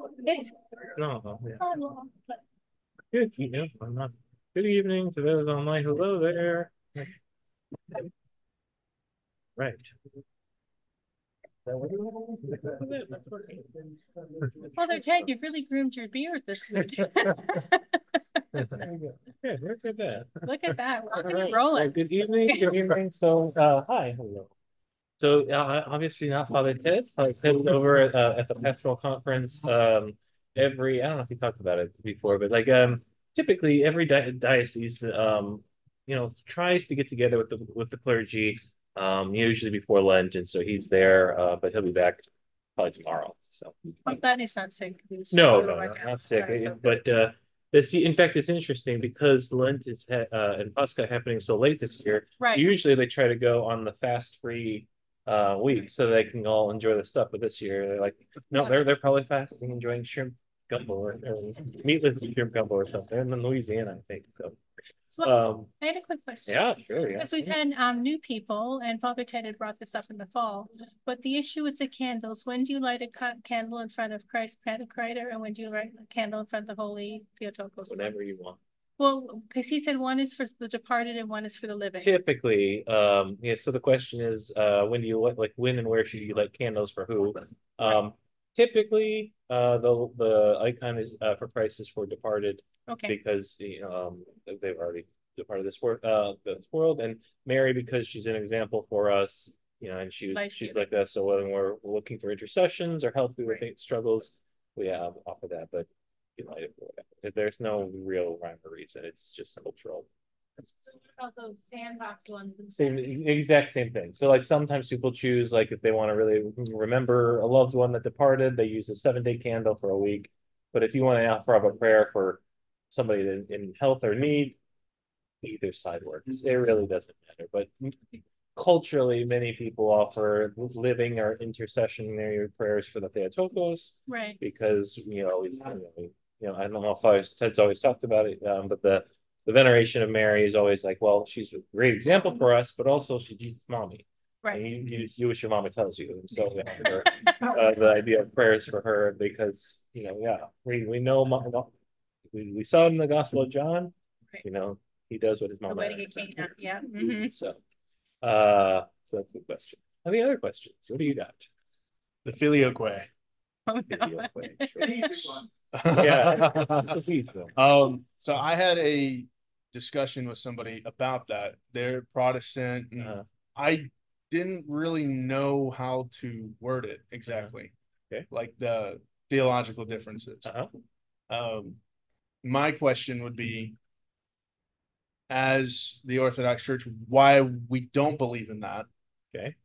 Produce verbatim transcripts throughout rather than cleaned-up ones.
It's No, no, yeah. not long, but Good, yeah, I'm not. Good evening to those online. Hello there. Right. Father Ted, you've really groomed your beard this week. Yeah, look at that. Look at that. All Rocking and right. Well, rolling. good evening. Good evening. So, uh, hi, hello. So, uh, obviously not Father Ted. Father Ted is over at, uh, at the pastoral conference. Um, every I don't know if we talked about it before, but like um, typically every di diocese um, you know, tries to get together with the with the clergy, um, usually before Lent, and so he's there, uh, but he'll be back probably tomorrow. So. I'm glad he's not sick. He's No, feeling no, like no, a not sick. sore, so But uh, this, in fact, it's interesting because Lent is ha uh, and Pascha happening so late this year. right. Usually they try to go on the fast-free uh, week so they can all enjoy the stuff. But this year they're like, no, they're they're probably fasting, enjoying shrimp gumbo or, or meatless shrimp gumbo or something. They're in Louisiana, I think. So, So um, I had a quick question. yeah, sure, yeah. Because we've had um, new people, and Father Ted had brought this up in the fall. But the issue with the candles, when do you light a ca- candle in front of Christ Pantocrator, and when do you light a candle in front of the Holy Theotokos? Whenever you want. Well, because he said one is for the departed and one is for the living. Typically, um, yeah. So the question is, uh, when do you light, like when and where should you light candles for who? Um, typically, uh, the the icon is uh, for Christ is for departed, Okay. because um they've already departed this world, uh, this world, and Mary because she's an example for us, you know, and she was Life she's giving. like that. So when we're looking for intercessions or help through Right. the struggles, we have offer that, but you light it for whatever. There's no real rhyme or reason. It's just cultural. About those sandbox ones and Same, exact same thing. So like sometimes people choose, like if they want to really remember a loved one that departed, they use a seven day candle for a week. But if you want to offer up a prayer for somebody in, in health or need, either side works. It really doesn't matter. But culturally, many people offer living or intercessionary prayers for the Theotokos, right, because you know, always, you know, you know, I don't know if I, Ted's always talked about it, um, but the the veneration of Mary is always like, well, she's a great example for us, but also she's Jesus' mommy. right. And you, you do what your mama tells you. And so yeah, for, uh, the idea of prayers for her, because you know, yeah, we we know we, we saw it in the Gospel of John, Right. you know, he does what his The mama wedding at asks. Cana. Yeah. Mm-hmm. So, uh, so that's a good question. Any other questions? What do you got? The filioque. Oh, no. Yeah, please. Um, so I had a discussion with somebody about that. They're Protestant, and Uh, I didn't really know how to word it uh, exactly, okay. like the theological differences. Uh-huh. Um, my question would be, as the Orthodox Church, why we don't believe in that, Okay.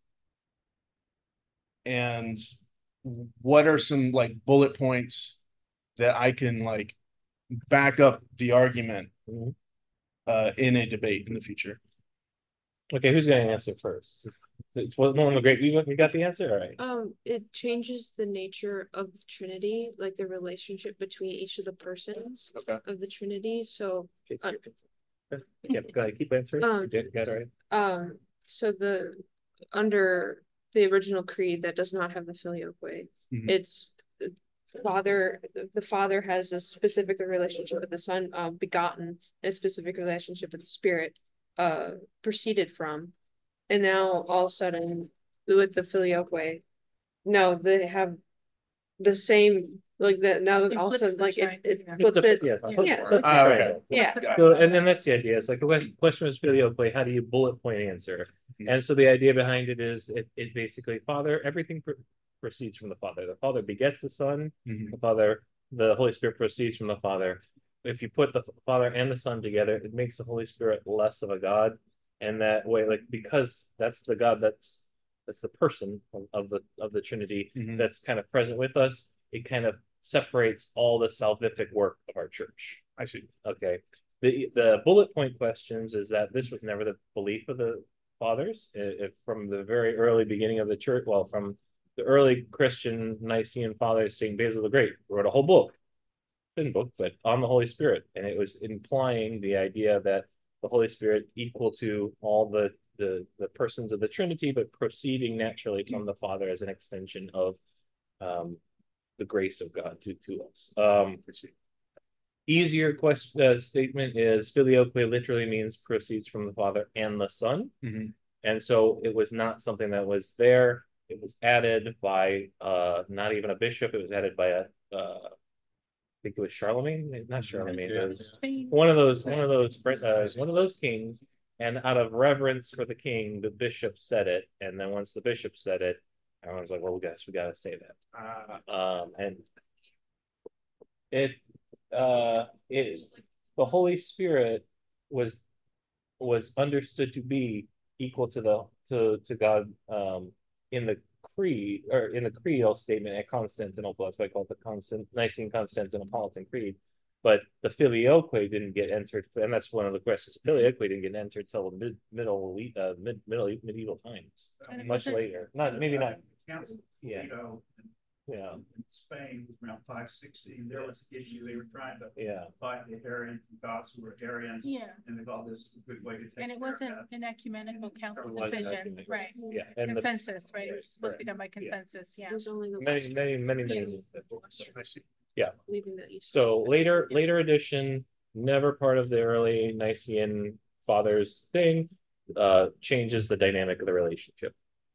and what are some like bullet points that I can like back up the argument Mhm. uh, in a debate in the future. Okay, who's going to answer first? It's, it's one of the great. You, you got the answer? All right. Um, it changes the nature of the Trinity, like the relationship between each of the persons Okay. of the Trinity. So, Okay, uh, yeah, go ahead. Keep answering. um, You did, got it right. um, so the under the original creed that does not have the filioque, Mhm. it's the father. The father has a specific relationship with the son, um, begotten, and a specific relationship with the spirit, uh, proceeded from, and now all of a sudden with the filioque. No, they have the same like that now that It also flips the like it, tri- it yeah. flips it. Yes. Yeah. Flip the Ah, okay. triangle. Yeah. So, and then that's the idea. It's like the que- question was filioque. How do you bullet point answer? Mhm. And so the idea behind it is it, it basically Father, everything pr proceeds from the Father. The Father begets the Son. Mhm. The Father, the Holy Spirit proceeds from the Father. If you put the Father and the Son together, it makes the Holy Spirit less of a God. And that way, like because that's the God that's that's the person of, of the of the Trinity Mhm. that's kind of present with us. It kind of separates all the salvific work of our church. I see. Okay. The the bullet point questions is that this was never the belief of the fathers. If from the very early beginning of the church, well, from the early Christian Nicene fathers, Saint Basil the Great wrote a whole book, thin book, but on the Holy Spirit, and it was implying the idea that the Holy Spirit equal to all the the the persons of the Trinity, but proceeding naturally from the Father as an extension of um, the grace of God to to us. Um, easier question uh, statement is filioque literally means proceeds from the Father and the Son, Mm-hmm. and so it was not something that was there. It was added by uh, not even a bishop. It was added by a uh, I think it was Charlemagne, not Charlemagne. Yeah. It was Spain. one of those, one of those, uh, one of those kings. And out of reverence for the king, the bishop said it. And then once the bishop said it, everyone's like, "Well, we guess we got to say that." Uh, Um, and it, uh, it, the Holy Spirit was was understood to be equal to the to to God um, in the creed or in the creedal statement at Constantinople. That's why I call it the Constant Nicene Constantinopolitan Creed. But the filioque didn't get entered, and that's one of the questions. Filioque didn't get entered till mid middle uh, mid middle medieval times, And it much wasn't- later. Not maybe not. Council, Yeah, you know, yeah, in Spain was around five sixty, and there was an issue, they were trying to yeah. fight the Arians and Goths who were Arians, Yeah, and they thought this was a good way to take and it care of wasn't that. an ecumenical council It wasn't decision, ecumenical. right? Yeah, and the, Consensus, right? It was supposed to be done by Yeah. consensus, yeah. There's only the many, Western, many, many, many. I see. leaving the East. So later, later edition, never part of the early Nicene fathers thing, uh, changes the dynamic of the relationship.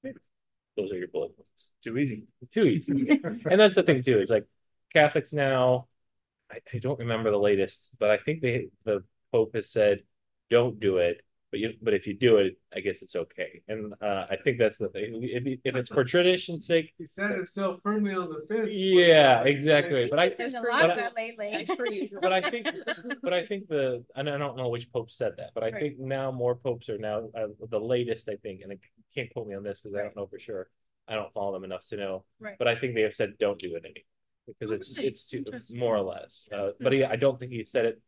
Those are your bullet points. Too easy. Too easy. And that's the thing too, is like Catholics now, I, I don't remember the latest, but I think they the Pope has said, don't do it. But you, but if you do it, I guess it's okay. And uh, I think that's the thing. If, if it's for tradition's sake, He set himself firmly on the fence. yeah, exactly. But I, There's a per lot of usual. that lately. As per usual. but I think, but I think the, and I don't know which pope said that, but I Right. think now more popes are now uh, the latest. I think, and I can't quote me on this because I don't know for sure. I don't follow them enough to know. Right. But I think they have said don't do it anymore because it's Okay, it's too interesting. more or less. Uh, but he, I don't think he said it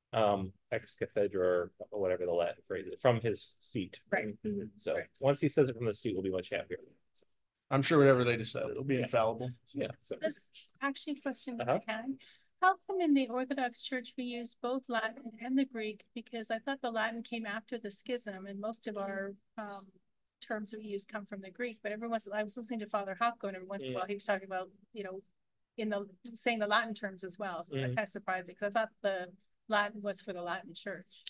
um ex cathedra or whatever the Latin phrase is from his seat. Right. So Right. once he says it from the seat, we'll be much happier. I'm sure whatever they decide, it'll be Yeah. infallible. Yeah. So That's actually a question if Uh-huh. I can. How come in the Orthodox Church we use both Latin and the Greek? Because I thought the Latin came after the schism and most of our um terms that we use come from the Greek, but every once I was listening to Father Hopko and every once in a Mm. while he was talking about, you know, in the saying the Latin terms as well. So that Mm. kind of surprised me because I thought the Latin was for the Latin Church.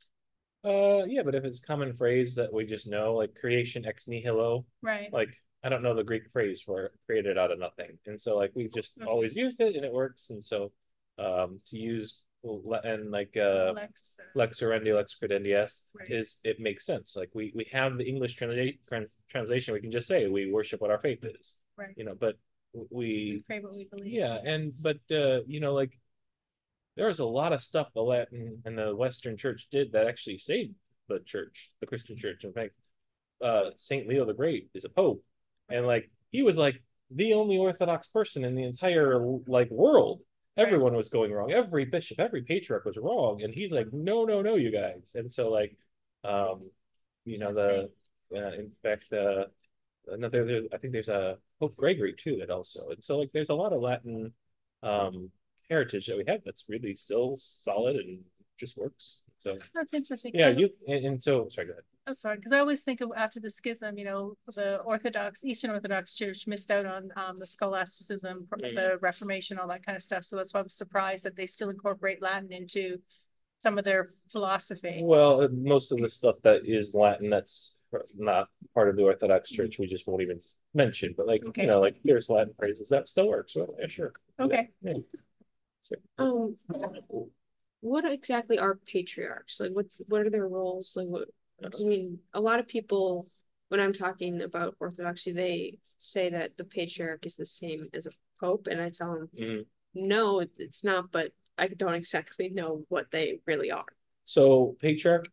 uh yeah, but if it's a common phrase that we just know, like creation ex nihilo, Right. like I don't know the Greek phrase for created out of nothing. And so like we've just Okay. always used it and it works. And so um to use and like uh Lex, uh, lex orandi, lex credendi est Right. is it makes sense. Like we we have the English translation trans, translation, we can just say we worship what our faith is. Right. You know, but we we pray what we believe. yeah, and but uh, you know, like there was a lot of stuff the Latin and the Western Church did that actually saved the church, the Christian church. In fact, uh, Saint Leo the Great is a pope, and like he was like the only Orthodox person in the entire like world. Right. Everyone was going wrong. Every bishop, every patriarch was wrong, and he's like, no, no, no, you guys. And so like, um, you know, the uh, in fact, uh, another there, I think there's a Pope Gregory too that also, and so like there's a lot of Latin um heritage that we have that's really still solid and just works. So That's interesting. yeah, 'cause I- you and, and so sorry, go ahead. I'm sorry, because I always think of after the schism, you know, the Orthodox, Eastern Orthodox Church missed out on um, the scholasticism, Mhm. the Reformation, all that kind of stuff. So that's why I was surprised that they still incorporate Latin into some of their philosophy. Well, most of the stuff that is Latin that's not part of the Orthodox Church, we just won't even mention. But like Okay. you know, like there's Latin phrases that still works. Well, yeah, sure. Okay. Yeah. So, Um, what exactly are patriarchs? Like, what what are their roles? Like, what? 'Cause, I mean, a lot of people, when I'm talking about Orthodoxy, they say that the patriarch is the same as a pope, and I tell them, mhm. no, it- it's not. But I don't exactly know what they really are. So patriarch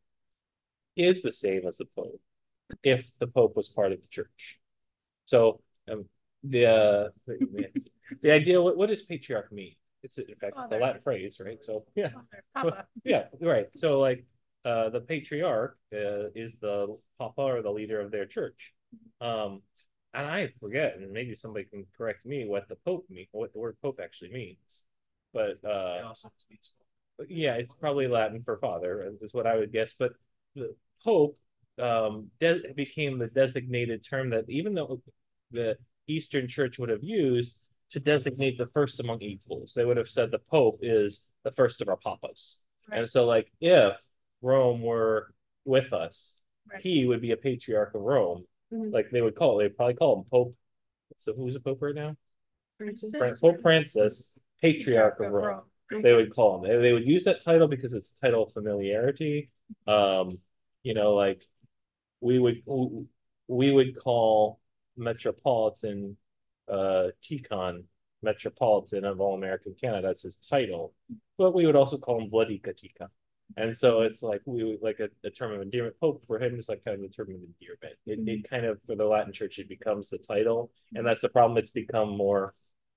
is the same as the Pope if the Pope was part of the church. So um, the, uh, the the idea what, what does patriarch mean? It's in fact it's a Father. Latin phrase, right? So yeah, Papa. yeah, right. So like uh, the patriarch uh, is the papa or the leader of their church. Um, and I forget, and maybe somebody can correct me what the Pope mean, what the word Pope actually means. But uh, yeah, it's probably Latin for father, is what I would guess. But the Pope um, became the designated term that even though the Eastern Church would have used, to designate the first among equals. They would have said the Pope is the first of our papas. Right. And so, like, if Rome were with us, Right. he would be a patriarch of Rome. Mhm. Like they would call they'd probably call him Pope. So who's a Pope right now? Francis. Fran- Pope Francis, patriarch of Rome. They would call him. They, they would use that title because it's a title of familiarity. Um, you know, like we would we would call Metropolitan uh Tikhon Metropolitan of all American Canada. That's his title. But we would also call him Vladika Tikhon. And so it's like we would like a, a term of endearment. Pope for him is like kind of a term of endearment. It, it kind of for the Latin Church it becomes the title, and that's the problem. It's become more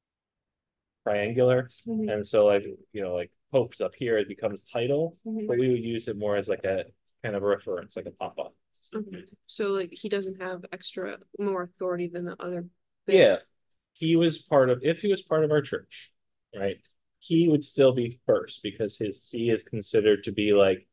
triangular, Mhm. and so like you know like Pope's up here it becomes title, Mhm. but we would use it more as like a kind of a reference, like a papa. Okay. So like he doesn't have extra more authority than the other. Yeah, he was part of if he was part of our church, right? He would still be first because his see is considered to be like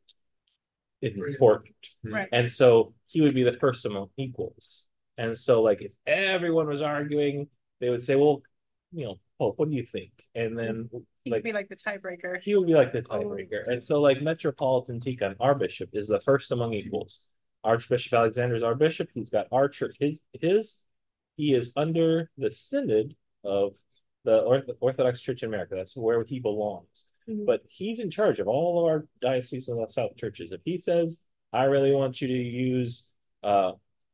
important. Right. And so he would be the first among equals. And so like if everyone was arguing, they would say, well, you know, Pope, what do you think? And then He like could be like the tiebreaker. he would be like the Oh. tiebreaker. And so like Metropolitan Tikhon, our bishop, is the first among equals. Archbishop Alexander is our bishop. He's got our church. His his he is under the synod of the Orth- Orthodox Church in America. That's where he belongs. Mhm. But he's in charge of all of our dioceses and the South churches. If he says, I really want you to use uh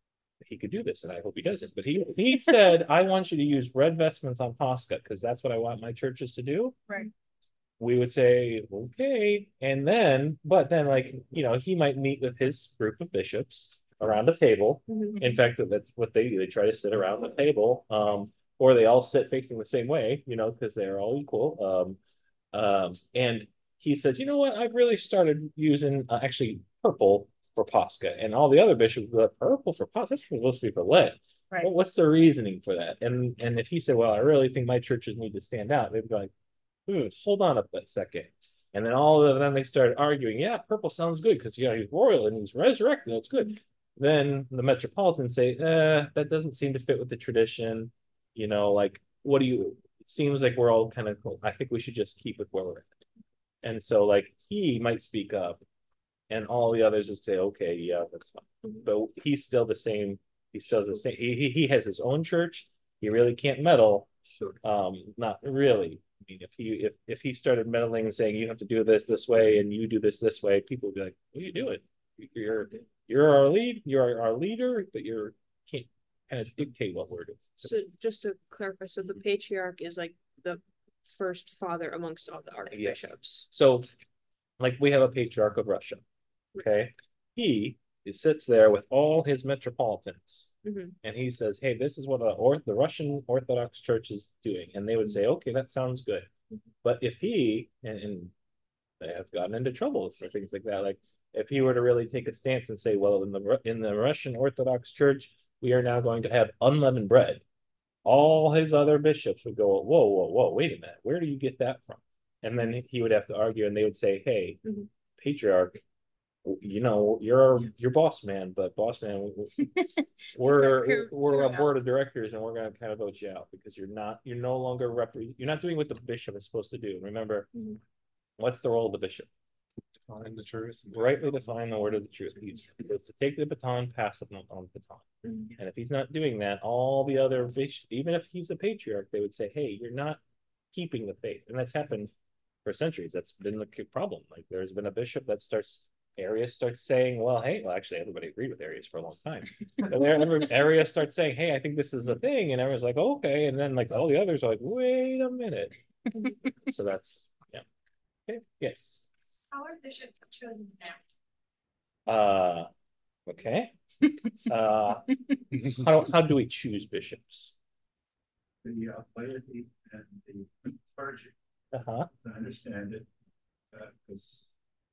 he could do this, and I hope he doesn't. But he he said, I want you to use red vestments on Pascha because that's what I want my churches to do. Right. We would say, okay. And then, but then, like, you know, he might meet with his group of bishops around a table. Mhm. In fact, that's what they do. They try to sit around the table, um, or they all sit facing the same way, you know, because they're all equal. Um, um, and he says, you know what? I've really started using uh, actually purple for Pascha, and all the other bishops go, purple for Pascha. That's supposed to be for Lent. Right. Well, what's the reasoning for that? And and if he said, well, I really think my churches need to stand out, they'd be like, hmm, hold on a second. And then all of them they started arguing, yeah, purple sounds good because you know he's royal and he's resurrected. That's good. Then the Metropolitans say, eh, that doesn't seem to fit with the tradition. You know, like what do you? It seems like we're all kind of. I think we should just keep with where we're at. And so, like he might speak up, and all the others would say, okay, yeah, that's fine. But he's still the same. He's still the same. He he has his own church. He really can't meddle. Sure. Um, not really. I mean, if he if if he started meddling and saying you have to do this this way and you do this this way, people would be like, "What are you doing? You're you're our lead. You're our leader, but you're can't kind of dictate what we're doing." So just to clarify, so the patriarch is like the first father amongst all the archbishops. So, like we have a patriarch of Russia. Okay, he sits there with all his metropolitans, Mhm. and he says, "Hey, this is what the, or- the Russian Orthodox Church is doing," and they would say, "Okay, that sounds good." But if he and, and they have gotten into trouble for things like that, like if he were to really take a stance and say, "Well, in the in the Russian Orthodox Church, we are now going to have unleavened bread," all his other bishops would go, "Whoa, whoa, whoa! Wait a minute, where do you get that from?" And then he would have to argue, and they would say, "Hey, Mhm. patriarch, you know, you're your boss man, but boss man, we're we're a board of directors, and we're going to kind of vote you out because you're not you're no longer rep you're not doing what the bishop is supposed to do. Remember, Mhm. what's the role of the bishop? Find the truth. Rightly define the word of the truth. He's supposed to take the baton, pass it on, on the baton. Mhm. And if he's not doing that, all the other bishops, even if he's the patriarch, they would say, "Hey, you're not keeping the faith," and that's happened for centuries. That's been the problem. Like there's been a bishop that starts Arius starts saying, well, hey, well, actually, everybody agreed with Arius for a long time. But every Arius starts saying, hey, I think this is a thing. And everyone's like, oh, okay. And then, like, all the others are like, wait a minute. So that's, yeah. Okay. Yes. How are bishops chosen now? Uh, okay. Uh, how, how do we choose bishops? The uh, laity and the clergy, Uh-huh. as I understand it, because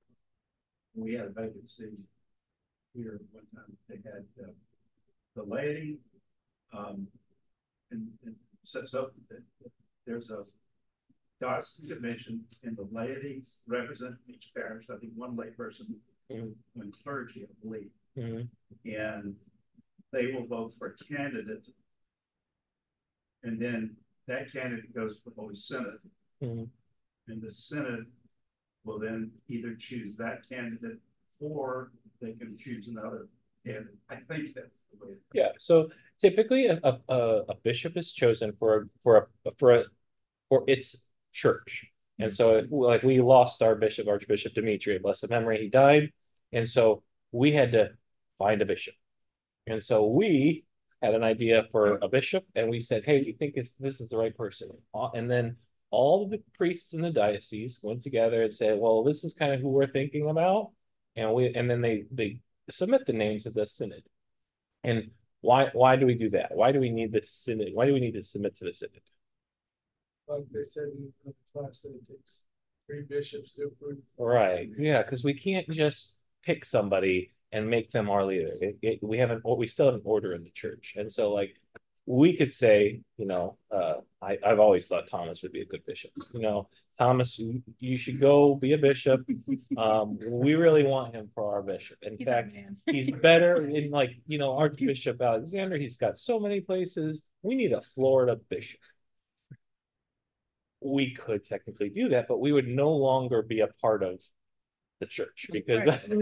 we had a vacancy here one time. They had uh, the laity, um, and, and so, so there's a diocesan convention, and the laity represent each parish. I think one lay person, Mhm. one clergy, I believe, Mhm. and they will vote for a candidate, and then that candidate goes before the Senate, Mhm. and the Senate will then either choose that candidate or they can choose another candidate. I think that's the way. Yeah, so typically a, a, a a bishop is chosen for, for a, for a, for its church. And so like we lost our bishop, Archbishop Dimitri, blessed memory, he died. And so we had to find a bishop. And so we had an idea for a bishop and we said, hey, we think this, this is the right person. Uh, And then all the priests in the diocese went together and said, well, this is kind of who we're thinking about. And we, and then they, they submit the names of the synod. And why, why do we do that? Why do we need this synod? Why do we need to submit to the synod? Like they said in the class that it takes three bishops to approve. Right. Yeah, because we can't just pick somebody and make them our leader. It, it, we have an we still have an order in the church, and so like we could say, you know, uh, I I've always thought Thomas would be a good bishop. You know, Thomas, you, you should go be a bishop. Um, we really want him for our bishop. In He's a fact, man. he's better in like you know Archbishop Alexander. He's got so many places. We need a Florida bishop. We could technically do that, but we would no longer be a part of the church because Right. that's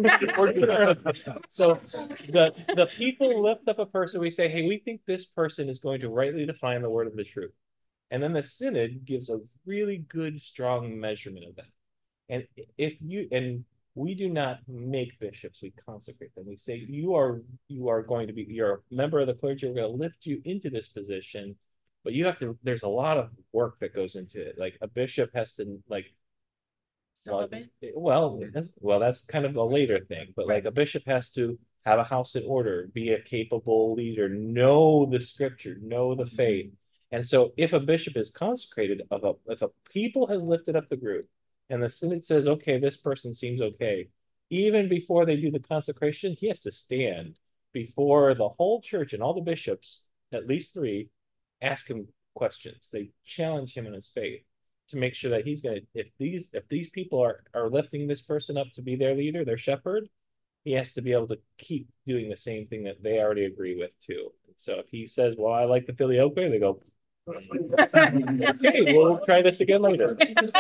so the the people lift up a person. We say, hey, we think this person is going to rightly define the word of the truth, and then the synod gives a really good, strong measurement of that. And if you and we do not make bishops, we consecrate them. We say you are you are going to be you're a member of the clergy. We're going to lift you into this position. But you have to, there's a lot of work that goes into it. Like a bishop has to like, well, Celibate. well, that's, well, that's kind of a later thing, but like a bishop has to have a house in order, be a capable leader, know the scripture, know the faith. And so if a bishop is consecrated, of a, if a people has lifted up the group and the synod says, okay, this person seems okay, even before they do the consecration, he has to stand before the whole church and all the bishops, at least three, ask him questions. They challenge him in his faith to make sure that he's gonna if these if these people are are lifting this person up to be their leader, their shepherd, he has to be able to keep doing the same thing that they already agree with too. So if he says, well, I like the filioque, they go, okay, we'll try this again later.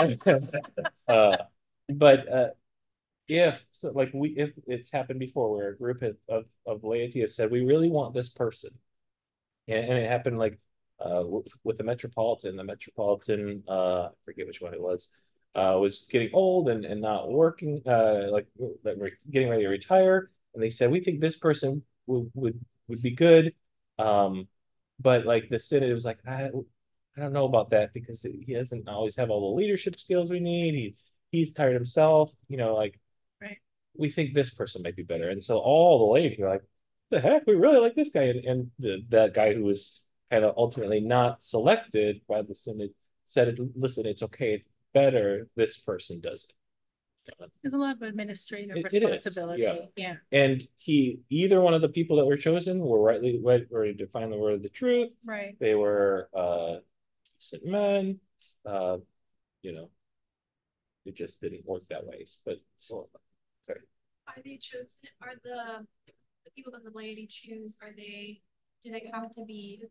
uh, but uh, if so like we if it's happened before where a group of, of, of laity has said we really want this person, and, and it happened like uh, with the Metropolitan. The Metropolitan, uh, I forget which one it was, uh, was getting old and, and not working, uh, like getting ready to retire. And they said, we think this person would would, would be good. Um, but like the synod was like, I, I don't know about that because he doesn't always have all the leadership skills we need. He he's tired himself, you know, like right. We think this person might be better. And so all the laity are like, the heck, we really like this guy. And, and the, that guy who was kind of ultimately not selected by the synod said, listen, it's okay, it's better this person does it. There's a lot of administrative It- it is, responsibility. yeah. Yeah. And he, either one of the people that were chosen were rightly ready to define the word of the truth. Right. They were uh, decent men, uh, you know, it just didn't work that way. But so, sorry. Are they chosen? Are the the people that the laity choose? Are they? Do they have to be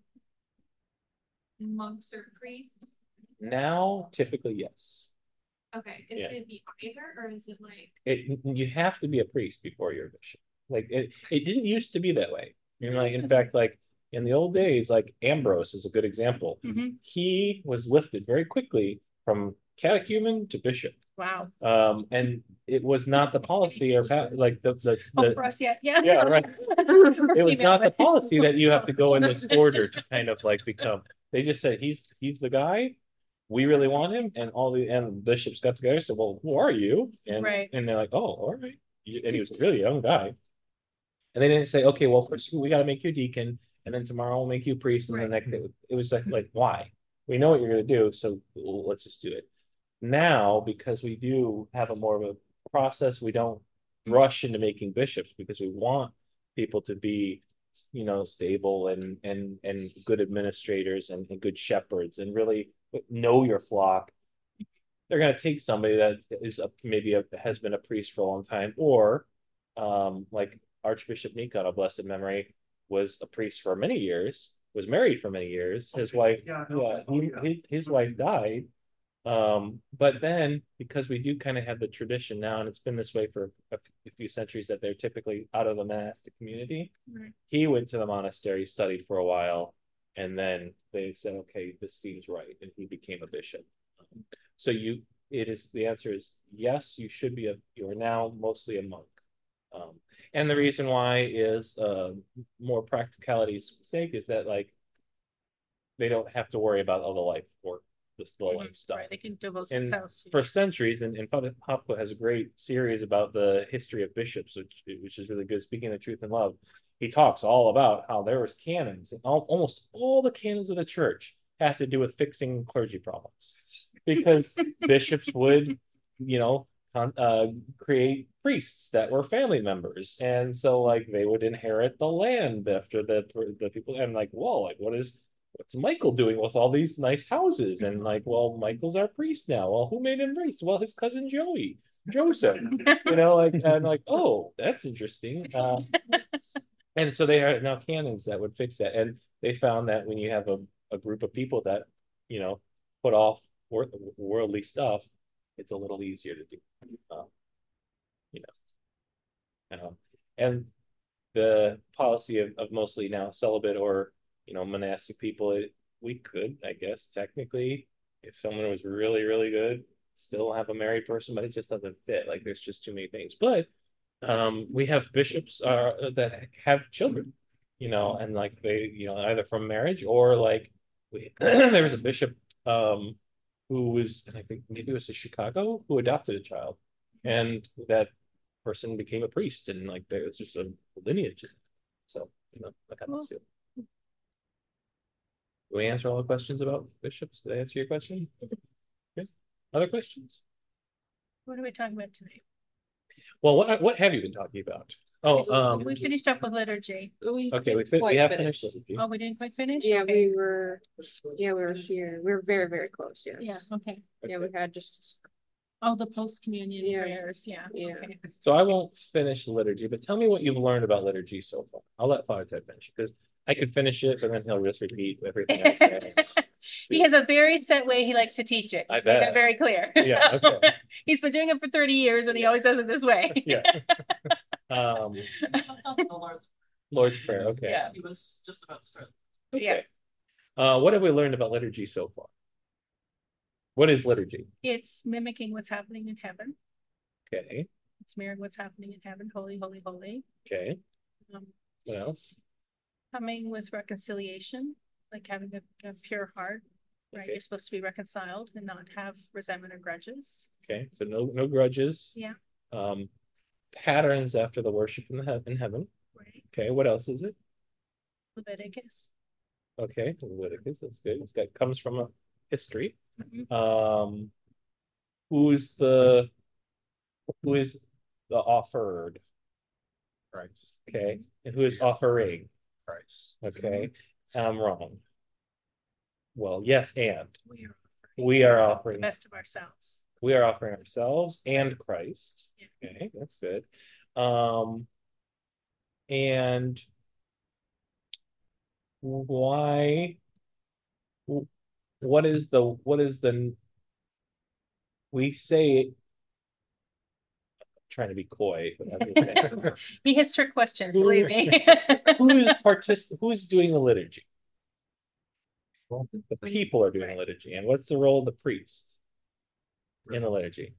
monks or priests? Now, typically, yes. Okay, is Yeah. it be either, or is it like? It you have to be a priest before you're a bishop. Like it, it didn't used to be that way. You know, like in fact, like in the old days, like Ambrose is a good example. Mhm. He was lifted very quickly from catechumen to bishop. Wow. Um, and it was not the policy or pa- like the the, Oh, the for us yet. Yeah. yeah, right. It was Female, not the but- policy that you have to go in this order to kind of like become. They just said he's he's the guy. We really want him, and all the and the bishops got together and said, "Well, who are you?" And Right. and they're like, "Oh, all right." And he was a really young guy. And they didn't say, "Okay, well, first we got to make you a deacon, and then tomorrow we'll make you a priest, and Right. the next day." It was like, like, why? We know what you're going to do, so let's just do it. Now, because we do have a more of a process, we don't rush into making bishops because we want people to be, you know, stable and and and good administrators and, and good shepherds and really know your flock. They're going to take somebody that is a, maybe a, has been a priest for a long time, or um, like Archbishop Nikon of blessed memory was a priest for many years, was married for many years. His wife, Yeah, I know. yeah, Oh, he, yeah. his, his wife died. Um, but then because we do kind of have the tradition now, and it's been this way for a, a few centuries, that they're typically out of the monastic community. Right. He went to the monastery, studied for a while, and then they said, okay, this seems right, and he became a bishop. So you, it is, the answer is yes, you should be a, you are now mostly a monk. Um, and the reason why is uh, more practicality's sake is that like they don't have to worry about all the life work, just the life stuff. Right, they can devote And themselves to for it. centuries, and, and Father Hopko has a great series about the history of bishops, which which is really good. Speaking of truth and love, he talks all about how there was canons, and all, almost all the canons of the church have to do with fixing clergy problems, because bishops would, you know, con- uh, create priests that were family members, and so like they would inherit the land after the the people, and like, whoa, like what is what's Michael doing with all these nice houses? And like, well, Michael's our priest now. Well, who made him priest? Well, his cousin Joey, Joseph. You know, like, and like, oh, that's interesting. Uh, and so they are now canons that would fix that. And they found that when you have a, a group of people that, you know, put off wor- worldly stuff, it's a little easier to do. Um, you know, um, and the policy of, of mostly now celibate or, you know, monastic people, it, we could, I guess, technically, if someone was really, really good, still have a married person, but it just doesn't fit. Like there's just too many things. But um, we have bishops uh, that have children, you know, and like they, you know, either from marriage or like we, there was a bishop um, who was, and I think maybe it was in Chicago, who adopted a child, and that person became a priest, and like there was just a lineage. So, you know, that kind of stuff. Do we answer all the questions about bishops? Did I answer your question? Okay. Other questions? What are we talking about today? Well, what what have you been talking about? Oh, um, We finished up with liturgy. We okay, we didn't fin- we quite have finish. finished liturgy. Oh, we didn't quite finish? Yeah, Okay. we were, yeah, we were here. We were very, very close, yes. Yeah, okay. Yeah, we had just, Oh, the post-communion Yeah. prayers, yeah. Yeah. Okay. So I won't finish the liturgy, but tell me what you've learned about liturgy so far. I'll let Father Ted finish because I could finish it, and then he'll just repeat everything I say. He has a very set way he likes to teach it. I He's made bet. that very clear. Yeah, okay. He's been doing it for thirty years and he always does it this way. Yeah. Um, Lord's Prayer, okay. Yeah. He was just about to start. Yeah. Okay. Uh, what have we learned about liturgy so far? What is liturgy? It's mimicking what's happening in heaven. Okay, It's mirroring what's happening in heaven. Holy, holy, holy. okay. Um, What else? coming with reconciliation, like having a, a pure heart, right? Okay. You're supposed to be reconciled and not have resentment or grudges. Okay, so no no grudges. Yeah. Um, patterns after the worship in the he- in heaven. Right. Okay, what else is it? Leviticus. Okay, Leviticus, that's good. It's got comes from a history. Mhm. Um, who's the who is the offered? Christ. Okay, and who is offering? Christ. Okay, I'm wrong. Well, yes, and We are we are the offering best of ourselves. we are offering ourselves and Christ. Yeah. Okay, that's good. Um, and why? What is the what is the we say? Trying to be coy, but everything. He has trick questions, Who- believe me. Who's partic- Who's doing the liturgy? Well, the We- people are doing right. the liturgy, and what's the role of the priest in the liturgy?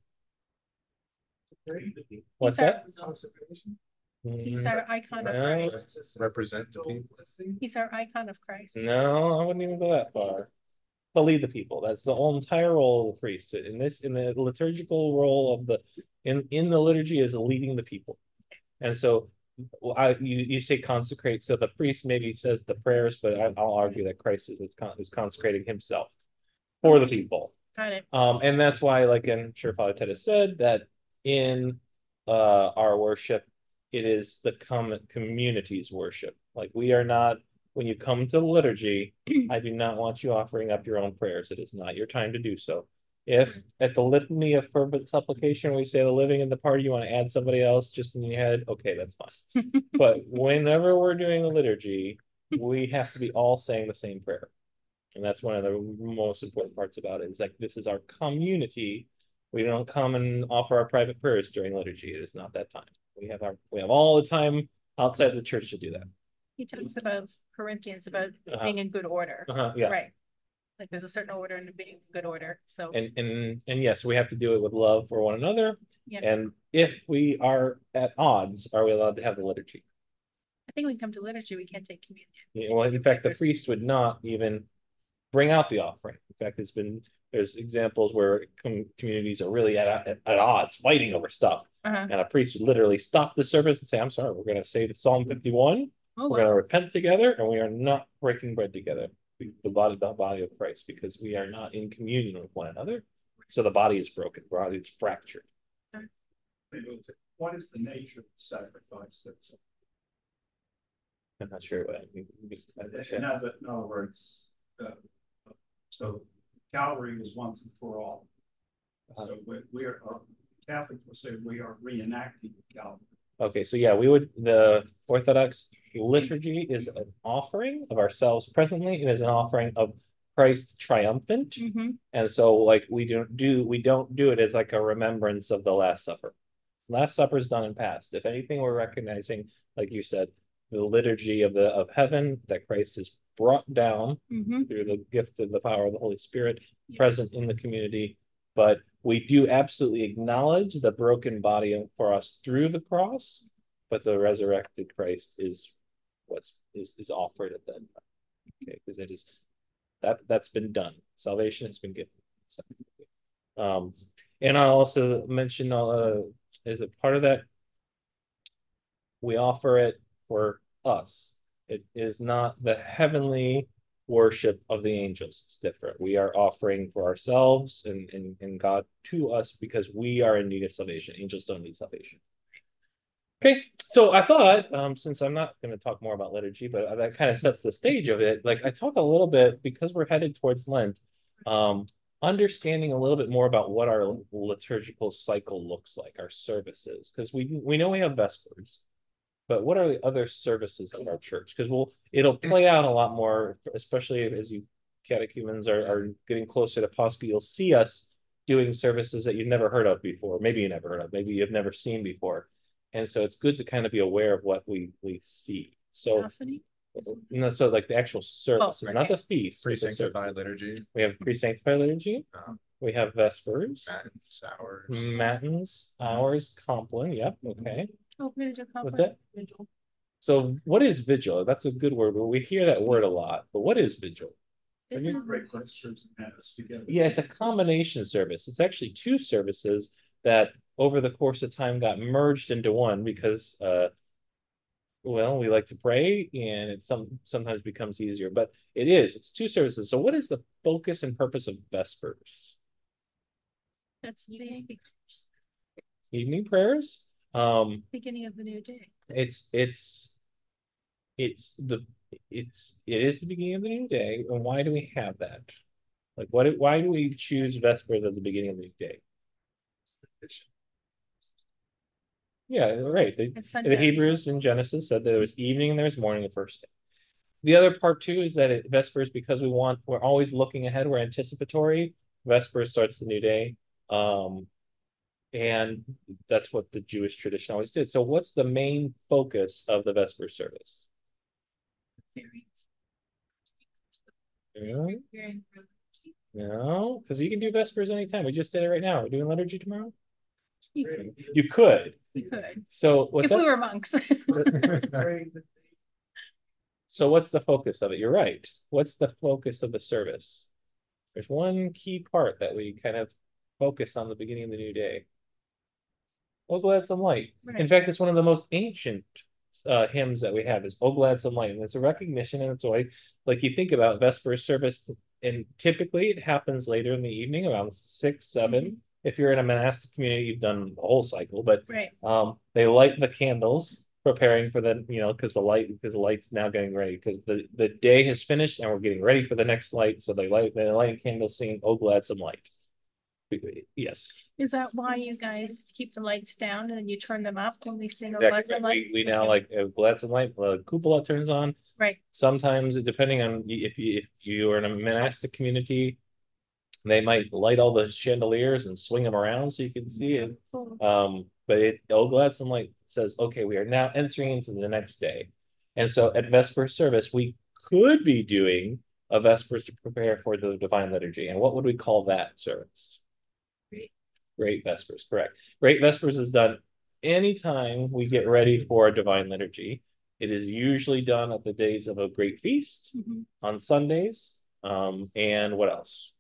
What's He's our- that? Consecration. He's Mm, our icon of No. Christ. Represent the people. He's our icon of Christ. No, I wouldn't even go that far. To lead the people. That's the whole entire role of the priest. In this, in the liturgical role of the in in the liturgy is leading the people. And so, well, I you you say consecrate. So the priest maybe says the prayers, but I, I'll argue that Christ is is, con- is consecrating himself for the people. Got it. Um, and that's why, like I'm sure Father Ted has said, that in uh our worship, it is the common community's worship. Like we are not, when you come to the liturgy, I do not want you offering up your own prayers. It is not your time to do so. If at the litany of fervent supplication we say the living and the party, you want to add somebody else just in your head, okay, that's fine. But whenever we're doing the liturgy, we have to be all saying the same prayer. And that's one of the most important parts about it, is like this is our community. We don't come and offer our private prayers during liturgy. It is not that time. We have our we have all the time outside the church to do that. He talks about Corinthians about Uh-huh. being in good order. Uh-huh, yeah. Right. Like there's a certain order and being in good order. So And and and yes, we have to do it with love for one another. yeah, And if we are at odds, are we allowed to have the liturgy? I think when we come to liturgy, we can't take communion. You know, well, in fact, the priest would not even bring out the offering. In fact, it's been there's examples where com communities are really at, at at odds, fighting over stuff, Uh-huh. and a priest would literally stop the service and say, "I'm sorry, we're going to say the Psalm fifty-one. Oh, We're wow. going to repent together, and we are not breaking bread together. We, the body, the body of Christ, because we are not in communion with one another. So the body is broken, the body is fractured." What is the nature of the sacrifice that's? I'm not sure what I mean. In other, in other words, uh, so Calvary was once and for all. So we, we are, uh, Catholics will say we are reenacting Calvary. Okay, so yeah, we would, the Orthodox liturgy is an offering of ourselves presently. It is an offering of Christ triumphant. Mm-hmm. And so like we don't do, we don't do it as like a remembrance of the Last Supper. Last Supper is done and past. If anything, we're recognizing, like you said, the liturgy of the of heaven, that Christ is brought down Mm-hmm. through the gift of the power of the Holy Spirit, Yeah. present in the community. But we do absolutely acknowledge the broken body for us through the cross, but the resurrected Christ is what's is, is offered at that time. Okay, because it is that that's been done. Salvation has been given. So, um, and I also mentioned uh, as a part of that, we offer it for us. It is not the heavenly worship of the angels. It's different. We are offering for ourselves and, and, and God to us because we are in need of salvation. Angels don't need salvation. Okay, so I thought, um, since I'm not going to talk more about liturgy, but that kind of sets the stage of it, like I talk a little bit, because we're headed towards Lent, um, understanding a little bit more about what our liturgical cycle looks like, our services, because we we know we have Vespers, but what are the other services of our church? Because we'll it'll play out a lot more, especially as you catechumens are, are getting closer to Pascha. You'll see us doing services that you've never heard of before. Maybe you never heard of, maybe you've never seen before. And so it's good to kind of be aware of what we we see. So, Theophany? no, so like the actual services, right. not the feast, but the Pre-sanctified services. liturgy, We have pre-sanctified liturgy. um, We have Vespers, matins, hours. matins, hours, compline. Yep. Okay. Oh, vigil What's compline. that? So what is vigil? That's a good word, but we hear that word a lot. But what is vigil? Isn't it- Great questions and us together. Yeah, it's a combination service. It's actually two services that over the course of time got merged into one because uh well, we like to pray and it some sometimes becomes easier, but it is, it's two services. So what is the focus and purpose of Vespers? That's the Evening prayers? Um beginning of the new day. it's it's it's the it's it is the beginning of the new day. And why do we have that? Like what why do we choose Vespers as the beginning of the new day? Yeah, right. The, It's the sundown. Hebrews in Genesis said that there was evening and there was morning the first day. The other part too is that at Vespers, because we want, we're always looking ahead, we're anticipatory. Vespers starts the new day. Um, and that's what the Jewish tradition always did. So what's the main focus of the Vesper service? Very- Yeah. Preparing for No, because you can do Vespers anytime. We just did it right now. We're doing liturgy tomorrow. You could. You could. You could. So what's If we that? were monks. So what's the focus of it? You're right. What's the focus of the service? There's one key part that we kind of focus on the beginning of the new day. Oh, glad some light. In Right. fact, it's one of the most ancient uh, hymns that we have is Oh, glad some light. And it's a recognition, and it's why, like you think about Vesper service, and typically it happens later in the evening, around six, seven. Mhm. If you're in a monastic community, you've done the whole cycle, but Right. um, they light the candles, preparing for the, you know, because the light, because the light's now getting ready, because the, the day has finished and we're getting ready for the next light. So they light, they light candles singing, Oh, glad some light. Yes, Is that why you guys keep the lights down and then you turn them up when we sing? Oh, exactly. Glad Some right. Light? We, we now Okay. like, uh, glad some light, the cupola turns on, Right. Sometimes, depending on y- if you if you are in a monastic community, they might light all the chandeliers and swing them around so you can see it. Cool. Um, but it O Gladstone Light says, okay, we are now entering into the next day. And so at Vesper service, we could be doing a Vespers to prepare for the Divine Liturgy. And what would we call that service? Great. Great Vespers, correct. Great Vespers is done anytime we get ready for a Divine Liturgy. It is usually done at the days of a great feast, Mhm. on Sundays. Um, and what else?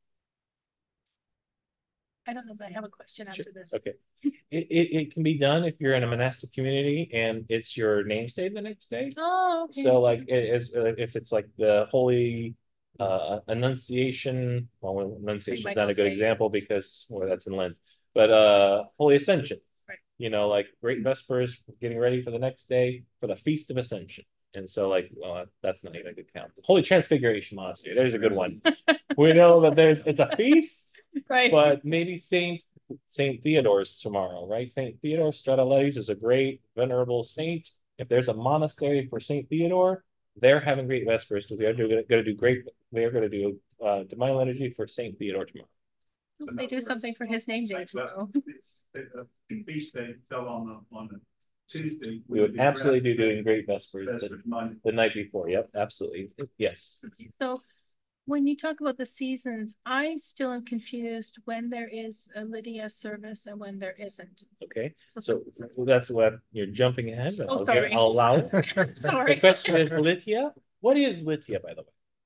I don't know, but I have a question after this. Okay. It, it, it can be done if you're in a monastic community and it's your name's day the next day. Oh, okay. So like it is, uh, if it's like the Holy uh Annunciation, well, Annunciation is not a Michael's good Day. example because, well, that's in Lent, but uh Holy Ascension. Right. You know, like Great Vespers, getting ready for the next day for the Feast of Ascension. And so like, well, that's not even a good count. Holy Transfiguration Monastery, there's a good one. We know that there's, it's a feast, Right. but maybe Saint Saint Theodore's tomorrow, right? Saint Theodore Stradilates is a great venerable saint. If there's a monastery for Saint Theodore, they're having great Vespers because they're going to do great. They're going to do uh, Divine Liturgy for Saint Theodore tomorrow. They do something for his name day tomorrow. The feast day fell on the, on the Tuesday. We would absolutely be doing great Vespers the, Vespers Monday. the night before. Yep, absolutely. Yes. So when you talk about the seasons, I still am confused when there is a Lydia service and when there isn't. Okay. So, So that's what you're jumping ahead. Oh, I'll, sorry. I'll allow it. Sorry. The question is Litia. What is Litia, by the way?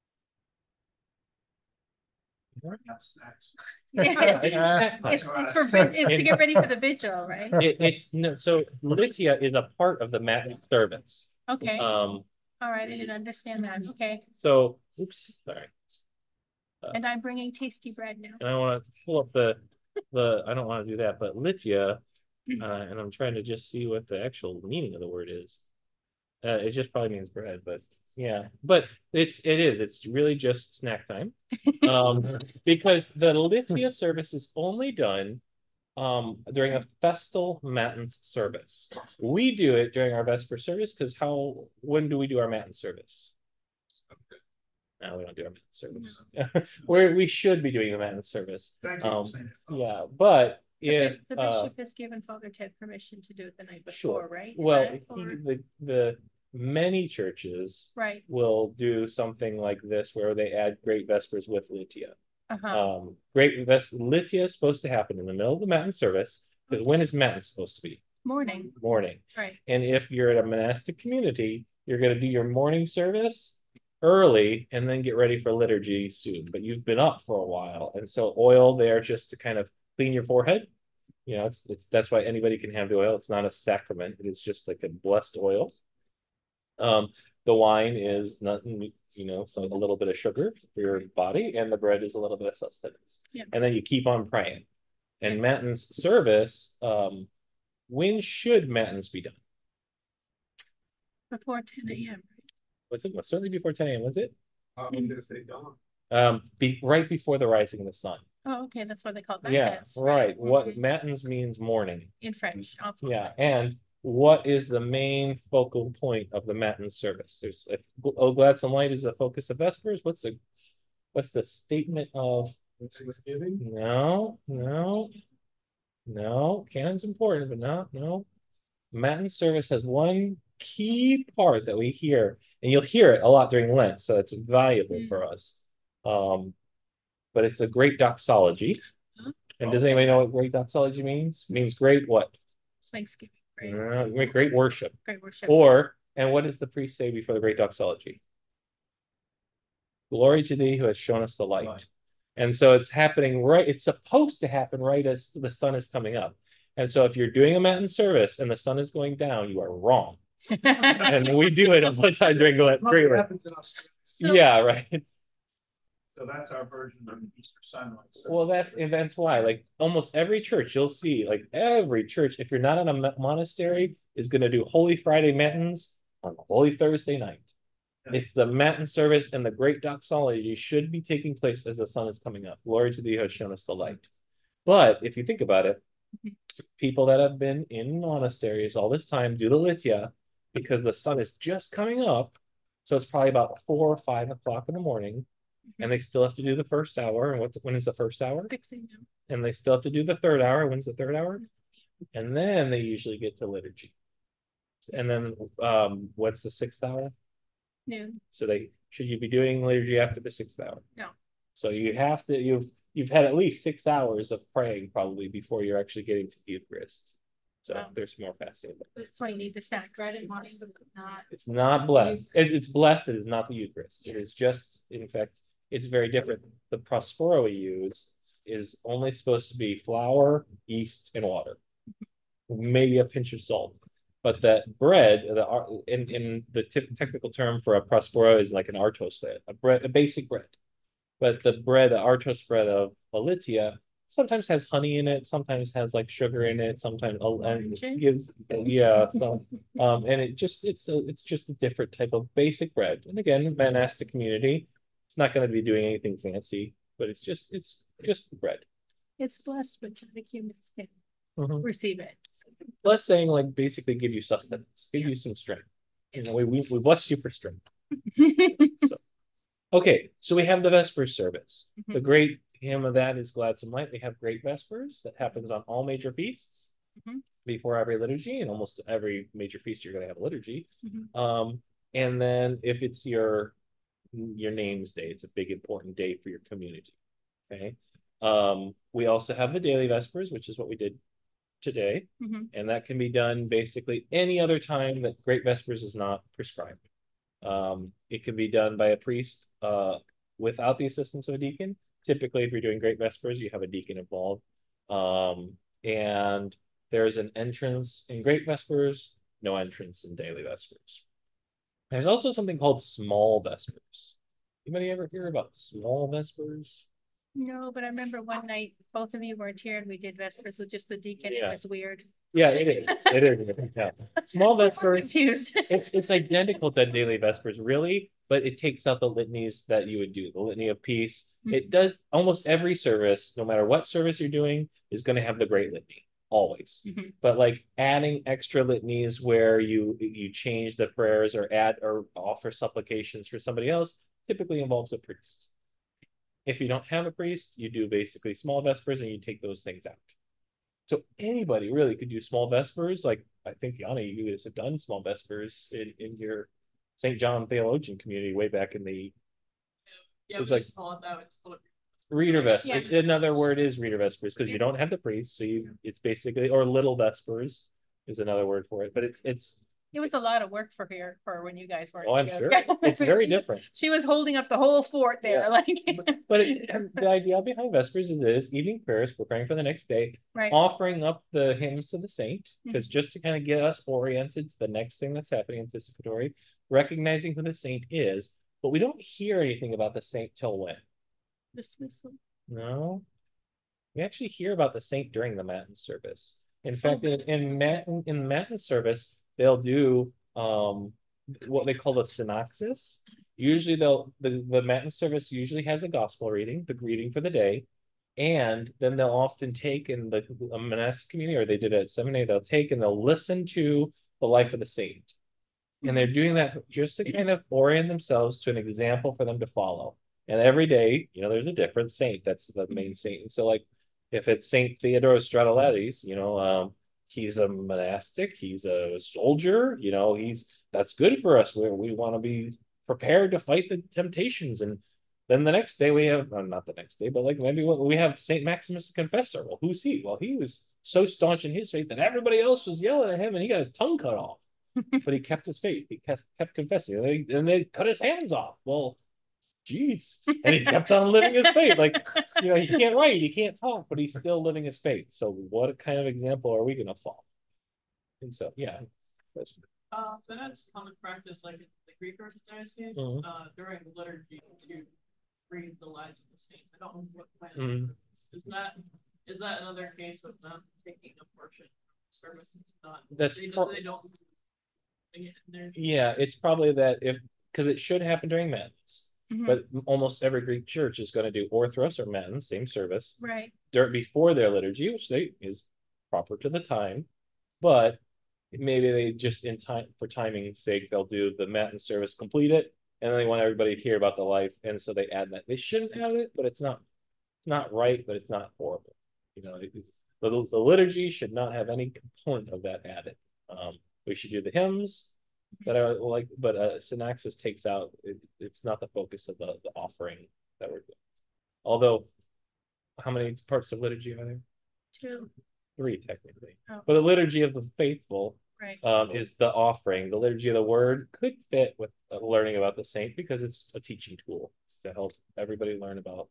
Got snacks. Yeah. Uh, It's, it's for, vi- it's to get ready for the vigil, right? It, it's no, so Litia is a part of the Mass service. Okay, Um, all right, I didn't understand that, okay. so, oops, sorry. And I'm bringing tasty bread now. And I want to pull up the, the, I don't want to do that, but Litia, uh, and I'm trying to just see what the actual meaning of the word is. Uh, it just probably means bread, but yeah, but it's, it is, it's really just snack time. Um, because the Litia service is only done um during a festal matins service. We do it during our Vesper service because how when do we do our matins service? No, we don't do our matins service. Where we should be doing the matins service. Thank you Um, for saying that. yeah, but The bi- if the uh, bishop has given Father Ted permission to do it the night Sure. before, right? Is well, that- he, or- the the many churches Right, will do something like this where they add great Vespers with Litia. uh-huh, Um, great Ves Litia is supposed to happen in the middle of the Matin service because when is Matin supposed to be? morning, Morning. right, And if you're at a monastic community, you're going to do your morning service early and then get ready for liturgy soon. But you've been up for a while, and so oil there just to kind of clean your forehead. You know, it's it's that's why anybody can have the oil. It's not a sacrament. It is just like a blessed oil. Um, the wine is nothing, you know, so a little bit of sugar for your body, and the bread is a little bit of sustenance. Yeah. And then you keep on praying. And Matins service, um, when should Matins be done? before ten A M Was it well, certainly before ten A M, was it? I'm gonna say dawn. Um, be right before the rising of the sun. Oh, okay, that's why they call it Yeah, matins, right. What Mhm. Matins means morning. In French. en Yeah, français. and what is the main focal point of the Matin service? There's if Oh Gladstone Light is the focus of Vespers. What's the what's the statement of Thanksgiving. no, no, no, canon's important, but not no. Matin service has one key part that we hear, and you'll hear it a lot during Lent, so it's valuable Mm. for us. Um, but it's a great doxology. Huh? And does anybody know what great doxology means? It means great what? Thanksgiving, right, Uh, great worship. great worship. Or, and what does the priest say before the great doxology? Glory to thee who has shown us the light. Light. And so it's happening right, it's supposed to happen right as the sun is coming up. And so if you're doing a Matin service and the sun is going down, you are wrong. And we do it all the time during Great Nothing Lent. happens in Australia. So- Yeah, right. So that's our version of the Easter sunlight. service. Well, that's and that's why, like almost every church you'll see, like every church, if you're not in a mo- monastery, is going to do Holy Friday Matins on Holy Thursday night. Yeah. It's the Matin service, and the great doxology should be taking place as the sun is coming up. Glory to thee who has shown us the light. But if you think about it, people that have been in monasteries all this time do the Litia because the sun is just coming up, So it's probably about four or five o'clock in the morning, and they still have to do the first hour. And what's when is the first hour? Fixing them. And they still have to do the third hour. When's the third hour? And then they usually get to liturgy. And then um, what's the sixth hour? Noon. So they should you be doing liturgy after the sixth hour? No. So you have to you've you've had at least six hours of praying probably before you're actually getting to the Eucharist. So Wow. there's more fasting. That's why you need the snacks. Bread and wine, but not. It's not blessed. It, it's blessed. It is not the Eucharist. It is just, in fact, it's very different. The Prospero we use is only supposed to be flour, yeast, and water, maybe a pinch of salt. But that bread, the in in the t- technical term for a Prospero is like an artos, a bread, a basic bread. But the bread, the artos bread of Volitia, sometimes has honey in it, sometimes has like sugar in it, sometimes oh, and it gives yeah, so um, and it just it's a, it's just a different type of basic bread. And again, monastic community, it's not going to be doing anything fancy, but it's just it's just bread. It's blessed with the humans can Mhm. receive it. Less saying like basically give you sustenance, give you some strength. You know, we we, we bless you for strength. So, okay, so we have the Vespers service. Mhm. The great hymn of that is Gladsome Light. We have Great Vespers that happens on all major feasts Mhm. before every liturgy, and almost every major feast you're going to have a liturgy. Mhm. Um, and then if it's your your name's day, it's a big important day for your community. Okay. Um, we also have the daily Vespers, which is what we did today, Mhm. and that can be done basically any other time that Great Vespers is not prescribed. Um, it can be done by a priest uh, without the assistance of a deacon. Typically, if you're doing Great Vespers, you have a deacon involved. Um, and there's an entrance in Great Vespers, no entrance in Daily Vespers. There's also something called Small Vespers. Anybody ever hear about Small Vespers? No, but I remember one night, both of you weren't here and we did Vespers with just the deacon. It Yeah. was weird. Yeah, it is. It is. Yeah. Small I'm Vespers. confused. It's it's identical to daily vespers, really, but it takes out the litanies that you would do. The litany of peace. It does almost every service, no matter what service you're doing, is going to have the great litany always. Mhm. But like adding extra litanies where you you change the prayers or add or offer supplications for somebody else typically involves a priest. If you don't have a priest, you do basically small vespers and you take those things out. So anybody really could do small vespers. Like I think Yanni, you guys have done small vespers in, in your Saint John theologian community way back in the Yeah, it was we like just call it that. It's called reader vespers. Yeah. Another word is reader vespers because Yeah. you don't have the priest, so you it's basically or little vespers is another word for it. But it's it's It was a lot of work for her for when you guys weren't. oh I'm together. sure it's very She was- different. She was holding up the whole fort there, Yeah. like But it, the idea behind vespers is this evening prayers, preparing for the next day, right. offering up the hymns to the saint, Mm-hmm. because just to kind of get us oriented to the next thing that's happening, anticipatory, recognizing who the saint is, but we don't hear anything about the saint till when? Dismissal. No, we actually hear about the saint during the Matin service. In fact, in, in Matin in the Matin service, they'll do um what they call the synaxis. Usually, they'll the the Matin service usually has a gospel reading, the reading for the day, and then they'll often take in the a monastic community, or they did it at seminary. They'll take and they'll listen to the life of the saint, and they're doing that just to kind of orient themselves to an example for them to follow. And every day, you know, there's a different saint. That's the main saint. And so, like, if it's Saint Theodore Stradolates, you know, um, he's a monastic, he's a soldier, you know, he's that's good for us. We we want to be prepared to fight the temptations. And then the next day we have, well, not the next day, but like maybe we have Saint Maximus the Confessor. Well, who's he? Well, he was so staunch in his faith that everybody else was yelling at him, and he got his tongue cut off. But he kept his faith. He kept kept confessing, and they, and they cut his hands off. Well. Jeez. And he kept on living his faith. Like, you know, he can't write, he can't talk, but he's still living his faith. So what kind of example are we going to follow? And so, yeah. That's, Uh, so that's common practice, like in the Greek Archdiocese, Mhm. uh, during the liturgy to read the lives of the saints. I don't know what plan Mhm. is. Is that is that another case of them taking a portion of the service that's not? That's they, pro- they don't. They, they're- yeah, it's probably that if, because it should happen during Matins, Mhm. but almost every Greek church is going to do Orthros or Matins, same service, Right. during, before their liturgy, which they is proper to the time. But maybe they just in time for timing's sake, they'll do the Matin service, complete it, and then they want everybody to hear about the life, and so they add that. They shouldn't add it, but it's not it's not right, but it's not horrible. You know, it, the, the liturgy should not have any component of that added. Um, we should do the hymns that are like, but uh, Synaxis takes out. It, it's not the focus of the the offering that we're doing. Although, how many parts of liturgy are there? Two. Three technically. Oh. But the liturgy of the faithful Right. um, is the offering. The liturgy of the word could fit with uh, learning about the saint because it's a teaching tool. It's to help everybody learn about.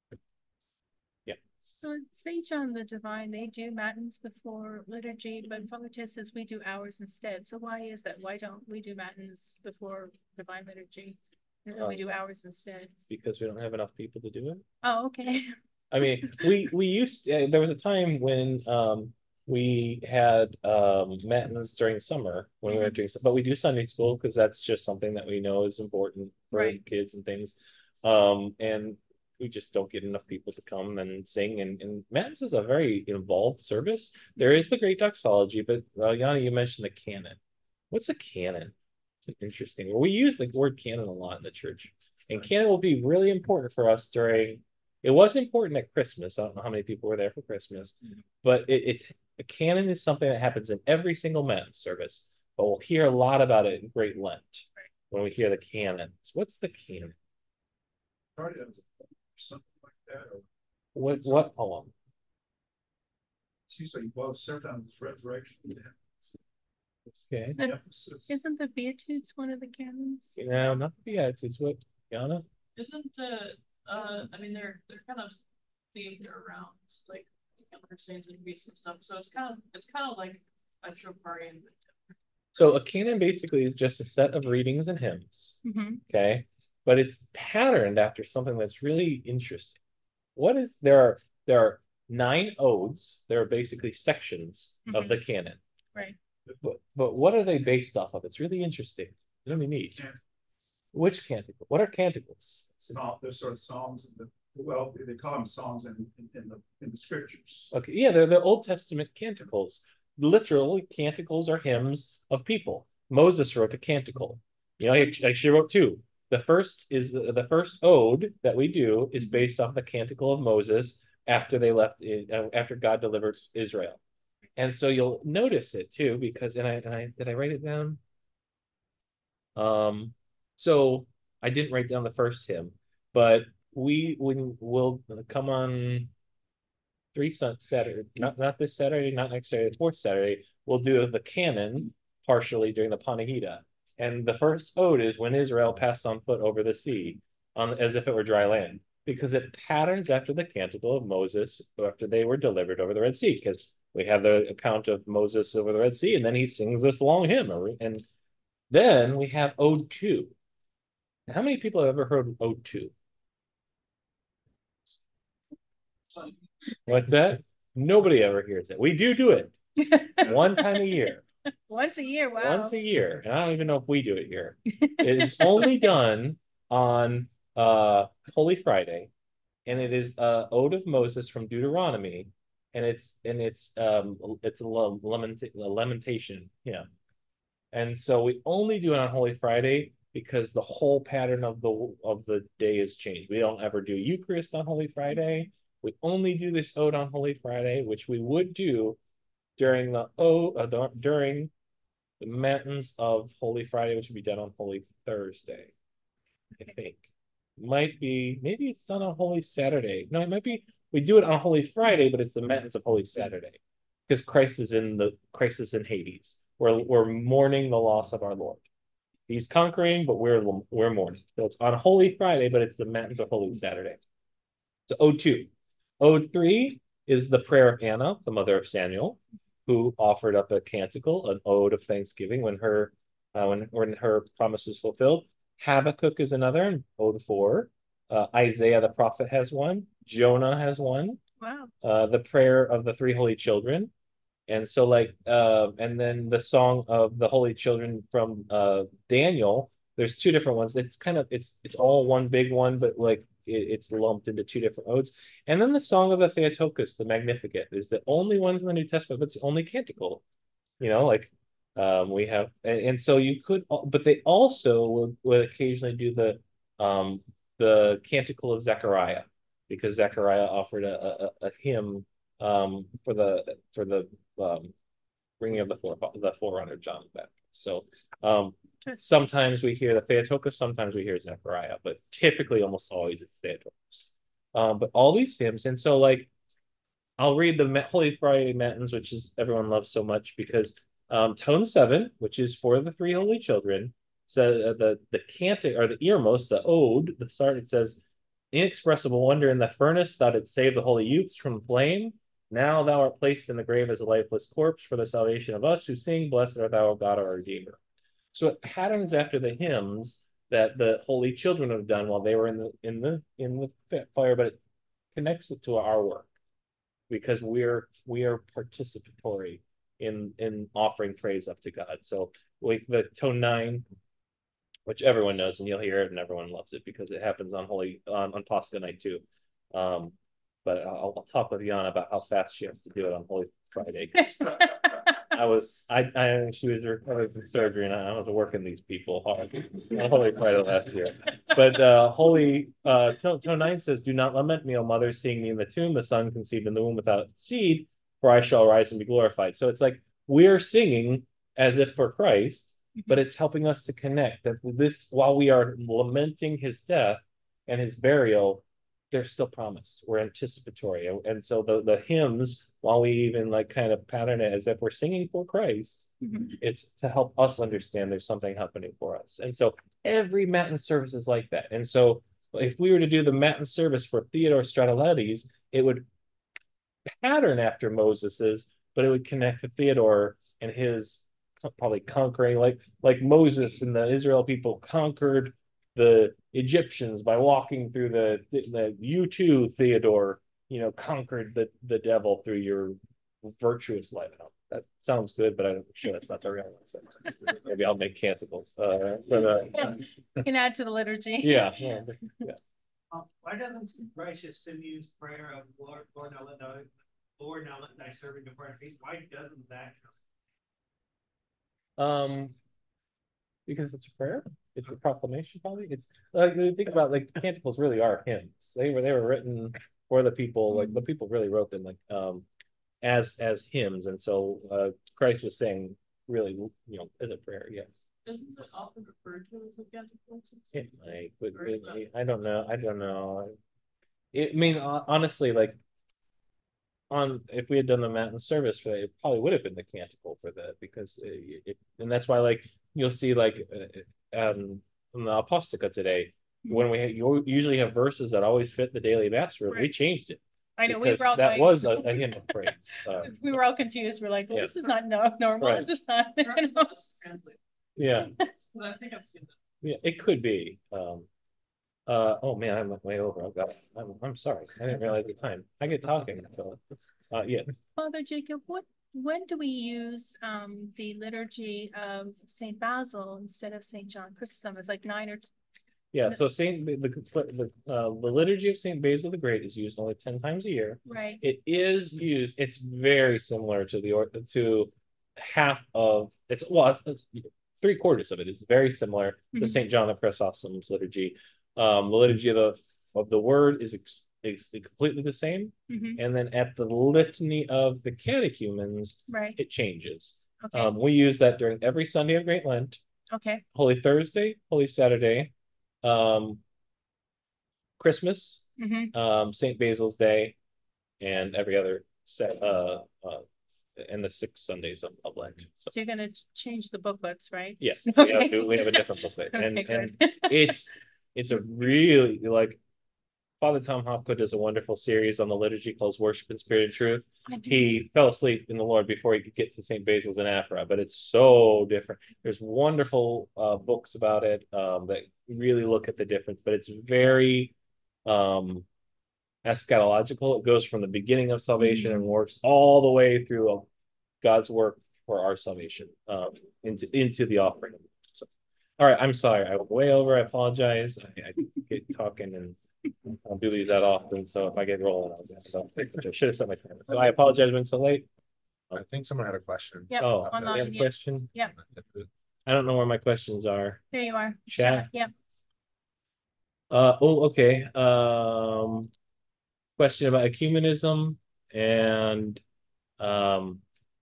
Yeah. So Saint John the Divine, they do matins before liturgy, but Father Ted says we do hours instead. So why is that? Why don't we do matins before divine liturgy? And then we do hours instead? Because we don't have enough people to do it. Oh, okay. I mean, we we used uh, there was a time when um we had um matins during summer when we were doing, but we do Sunday school because that's just something that we know is important for Right. kids and things. Um, and we just don't get enough people to come and sing. And, and matins is a very involved service. There is the great doxology, but uh, Yanni, you mentioned the canon. What's a canon? It's an interesting. Well, we use the word canon a lot in the church, and canon will be really important for us during. It was important at Christmas. I don't know how many people were there for Christmas, but it, it's a canon is something that happens in every single Matin service. But we'll hear a lot about it in Great Lent when we hear the canons. What's the canon? Probably as a- something like that, or What what poem? it's usually, well, sometimes it's resurrection. Okay, The- Emphasis. Isn't the Beatitudes one of the canons? you know, not the Beatitudes. What, Yana? Isn't uh uh I mean they're they're kind of themed around like younger saints and feasts and stuff. So it's kind of it's kind of like a troparian. So a canon basically is just a set of readings and hymns. Mm-hmm. Okay, but it's patterned after something that's really interesting. What is there are there are nine odes. There are basically sections of the canon. Right. But, but what are they based off of? It's really interesting. Really neat. Yeah. Which canticle? What are canticles? Psalm, they're sort of psalms, in the, well, they call them psalms in, in, in the, in the scriptures. Okay, yeah, they're the Old Testament canticles. Literally, canticles are hymns of people. Moses wrote a canticle. You know, he actually wrote two. The first is the, the first ode that we do is based off the canticle of Moses after they left, uh, after God delivered Israel. And so you'll notice it too, because and I, and I did I write it down? Um, so I didn't write down the first hymn, but we when will come on three sun Saturday, not not this Saturday, not next Saturday, the fourth Saturday, we'll do the canon partially during the Panagida. And the first ode is when Israel passed on foot over the sea, on as if it were dry land, because it patterns after the canticle of Moses after they were delivered over the Red Sea, because we have the account of Moses over the Red Sea, and then he sings this long hymn. And then we have Ode two. How many people have ever heard Ode two? What's that? Nobody ever hears it. We do do it one time a year. Once a year, wow. Once a year. And I don't even know if we do it here. It is only done on uh, Holy Friday, and it is uh, Ode of Moses from Deuteronomy. And it's and it's um it's a, lament, a lamentation, yeah. And so we only do it on Holy Friday because the whole pattern of the of the day has changed. We don't ever do Eucharist on Holy Friday. We only do this ode on Holy Friday, which we would do during the oh uh, during the matins of Holy Friday, which would be done on Holy Thursday. I think might be maybe it's done on Holy Saturday. No, it might be. We do it on Holy Friday, but it's the matins of Holy Saturday because Christ is in the Christ is in Hades. We're we're mourning the loss of our Lord. He's conquering, but we're we're mourning. So it's on Holy Friday, but it's the matins of Holy Saturday. So Ode two, Ode three is the prayer of Anna, the mother of Samuel, who offered up a canticle, an ode of thanksgiving when her uh, when when her promise was fulfilled. Habakkuk is another, Ode four. Uh, Isaiah the prophet has one. Jonah has one. Wow. Uh, the prayer of the three holy children. And so like, uh, and then the song of the holy children from uh, Daniel, there's two different ones. It's kind of, it's it's all one big one, but like it, it's lumped into two different odes. And then the song of the Theotokos, the Magnificat, is the only one in the New Testament, but it's the only canticle. You know, like Um, we have, and, and so you could, al- but they also would, would occasionally do the um the Canticle of Zechariah, because Zechariah offered a, a, a hymn um for the for the um bringing of the fore, the forerunner John the Baptist. So um sometimes we hear the Theotokos, sometimes we hear Zechariah, but typically almost always it's Theotokos. Um, but all these hymns, and so like I'll read the Holy Friday Matins, which is everyone loves so much because um, tone seven, which is for the three holy children, says uh, the the cantic or the earmost, the ode, the start. It says, "Inexpressible wonder in the furnace thou didst save the holy youths from flame. Now thou art placed in the grave as a lifeless corpse for the salvation of us who sing. Blessed art thou, O God, our Redeemer." So it patterns after the hymns that the holy children have done while they were in the in the in the fire, but it connects it to our work because we're we are participatory in in offering praise up to God. So like the tone nine, which everyone knows, and you'll hear it, and everyone loves it because it happens on Holy on, on Pascha night too. Um, but I'll, I'll talk with Yana about how fast she has to do it on Holy Friday. I was I I she was recovering from surgery, and I was working these people hard on Holy Friday last year. But uh, Holy uh, tone, tone nine says, "Do not lament me, O mother, seeing me in the tomb, the son conceived in the womb without seed, for I shall rise and be glorified." So it's like we're singing as if for Christ, but it's helping us to connect that this while we are lamenting his death and his burial, there's still promise. We're anticipatory. And, and so the, the hymns, while we even like kind of pattern it as if we're singing for Christ, mm-hmm. it's to help us understand there's something happening for us. And so every Matin service is like that. And so if we were to do the Matin service for Theodore Stradalettes, it would pattern after Moses's, but it would connect to Theodore and his probably conquering, like like Moses and the Israel people conquered the Egyptians by walking through the, the you too, Theodore, you know, conquered the, the devil through your virtuous life. That sounds good, but I'm sure that's not the real one. Maybe I'll make canticles. Uh, but, uh, you can add to the liturgy. Yeah. yeah, yeah. Um, why doesn't righteous Simeon's prayer of Lord, Lord, now let thy, Lord, now let thy servant depart in peace? Why doesn't that come? Um, because it's a prayer. It's a proclamation, probably. It's like think about like the canticles really are hymns. They were they were written for the people. Like the people really wrote them like um as as hymns, and so uh, Christ was saying really, you know, as a prayer. Yes. Isn't it often referred to as a canticle? It might, but really, I don't know. I don't know. It, I mean, honestly, like on if we had done the Matin service for it, it probably would have been the canticle for that because it, it and that's why like you'll see like uh, um in the Apostica today when we you usually have verses that always fit the daily mass room. Right. We changed it. I know we were all that like, was a, a hymn of praise. Uh, we were all confused. We're like, well, yeah. This is not no, normal. Right. This is not. You know? Yeah. Well, I think I've seen that. Yeah, it could be. Um, uh, oh man, I'm way over. I've got. I'm, I'm sorry. I didn't realize the time. I get talking. So, uh, yes. Father Jacob, what when do we use um the liturgy of Saint Basil instead of Saint John Chrysostom? It's like nine or. T- yeah. No. So Saint the the uh, the liturgy of Saint Basil the Great is used only ten times a year. Right. It is used. It's very similar to the to half of it's well. It's, it's, three quarters of it is very similar mm-hmm. to Saint John of Chrysostom's liturgy. Um, the liturgy of the of the word is, ex, is completely the same, mm-hmm. and then at the litany of the catechumens, right. it changes. Okay. Um, we use that during every Sunday of Great Lent. Okay. Holy Thursday, Holy Saturday, um, Christmas, mm-hmm. um, Saint Basil's Day, and every other set. Uh, uh, and the six Sundays of, of Lent. So. so you're going to change the booklets, right? Yes, okay. we, have to, we have a different booklet, okay, and and it's it's a really like Father Tom Hopko does a wonderful series on the liturgy called Worship in Spirit and Truth. Mm-hmm. He fell asleep in the Lord before he could get to Saint Basil's in Aphra, but it's so different. There's wonderful uh, books about it um, that really look at the difference, but it's very um, eschatological. It goes from the beginning of salvation mm-hmm. and works all the way through God's work for our salvation um, into into the offering. So, all right, I'm sorry, I went way over. I apologize. I, I get talking and I'll do these that often. So if I get rolling, I'll get so I should have set my timer. So I apologize. I've been so late. I think someone had a question. Yep, Oh, we online, have a yeah. question? Yeah. I don't know where my questions are. There you are. Chat. Yeah. Uh, oh, okay. Um, question about ecumenism and, um,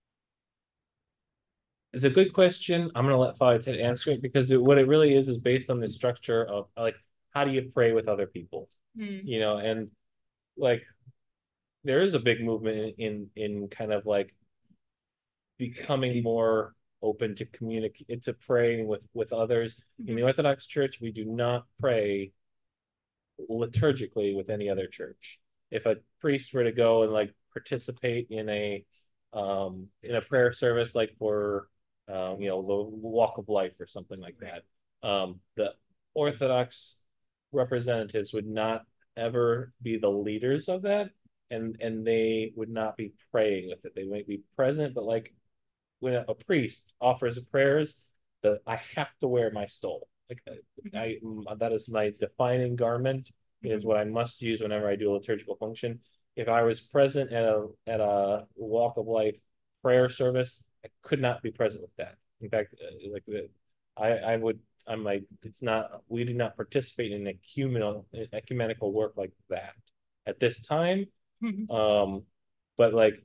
it's a good question. I'm gonna let Father Ted answer it because it, what it really is is based on the structure of like, how do you pray with other people? Mm. You know, and like, there is a big movement in, in, in kind of like becoming more open to communicate, to praying with, with others. In the Orthodox Church, we do not pray liturgically with any other church. If a priest were to go and like participate in a um in a prayer service like for um you know the walk of life or something like that, um the Orthodox representatives would not ever be the leaders of that, and and they would not be praying with it. They might be present, but like when a priest offers prayers, that I have to wear my stole. Like I, that is my defining garment. It is what I must use whenever I do a liturgical function. If I was present at a at a walk of life prayer service, I could not be present with that. In fact, like I I would I'm like it's not we do not participate in ecumenical ecumenical work like that at this time. Mm-hmm. Um, but like.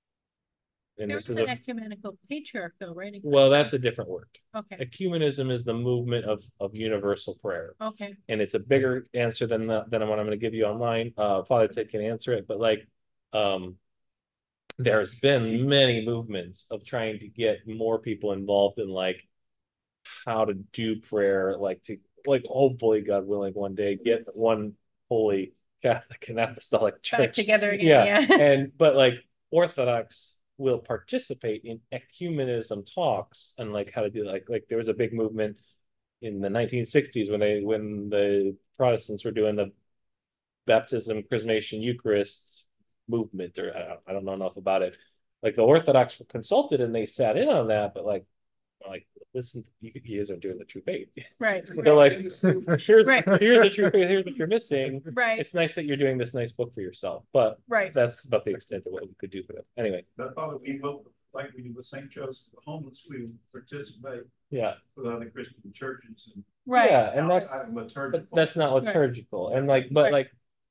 And There's this is an a, ecumenical patriarch though, right? well, that's a different word. Okay. Ecumenism is the movement of of universal prayer. Okay. And it's a bigger answer than the, than what I'm going to give you online. Uh, Father Ted can answer it, but like, um, there's been many movements of trying to get more people involved in like how to do prayer, like to like hopefully, God willing, one day get one holy Catholic and Apostolic Church back together again. Yeah, Yeah. and but like Orthodox will participate in ecumenism talks and like how to do like like there was a big movement in the nineteen sixties when they when the Protestants were doing the baptism, chrismation, Eucharist movement, or I don't, I don't know enough about it. Like the Orthodox were consulted and they sat in on that, but like like listen, you guys are doing the true faith. Right. They're like, here's Right. here's the true faith, here's what you're missing. Right. It's nice that you're doing this nice book for yourself, but right. That's about the extent of what we could do for them. Anyway. That's probably we hope, like we do with Saint Joseph the Homeless, we participate. Yeah. With other Christian churches and. Right. Yeah, and that's but that's not liturgical, right. And like, but right. like,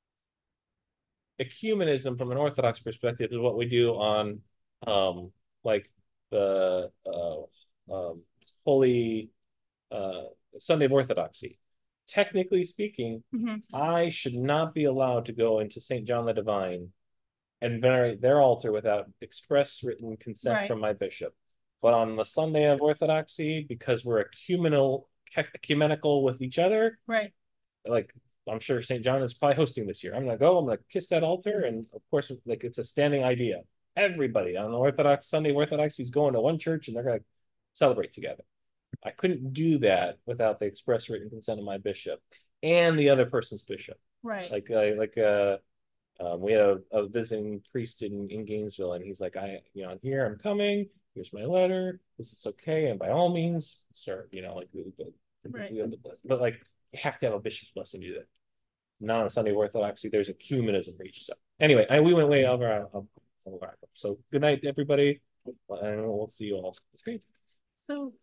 ecumenism from an Orthodox perspective is what we do on, um, like the uh, um, Holy uh, Sunday of Orthodoxy. Technically speaking, mm-hmm. I should not be allowed to go into Saint John the Divine and venerate their altar without express written consent right. from my bishop. But on the Sunday of Orthodoxy, because we're ecumenal, ecumenical with each other, right? Like I'm sure Saint John is probably hosting this year. I'm gonna go. I'm gonna kiss that altar, and of course, like it's a standing idea. Everybody on the Orthodox Sunday Orthodoxy is going to one church, and they're gonna celebrate together. I couldn't do that without the express written consent of my bishop and the other person's bishop. Right. Like uh, like uh, um, we had a, a visiting priest in, in Gainesville, and he's like, I, you know, I'm here. I'm coming. Here's my letter. This is okay, and by all means, sir, you know, like we, we, right. we have the blessing. But like you have to have a bishop's blessing to do that. Not on Sunday Orthodoxy. There's ecumenism for each. So anyway, I, we went way over our, over our. So good night, everybody, and we'll see you all. Okay. So